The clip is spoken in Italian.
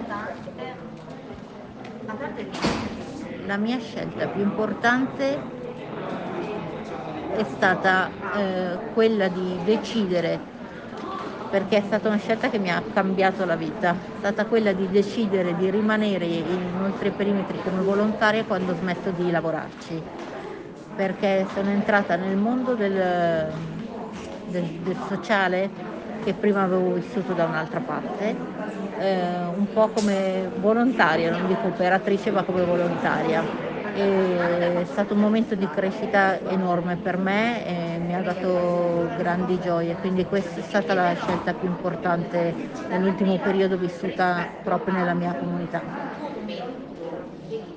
La mia scelta più importante è stata, quella di decidere, perché è stata una scelta che mi ha cambiato la vita, è stata quella di decidere di rimanere in oltre i perimetri come volontaria quando ho smesso di lavorarci, perché sono entrata nel mondo del sociale che prima avevo vissuto da un'altra parte, un po' come volontaria, non dico operatrice, ma come volontaria. È stato un momento di crescita enorme per me e mi ha dato grandi gioie, quindi questa è stata la scelta più importante nell'ultimo periodo vissuta proprio nella mia comunità.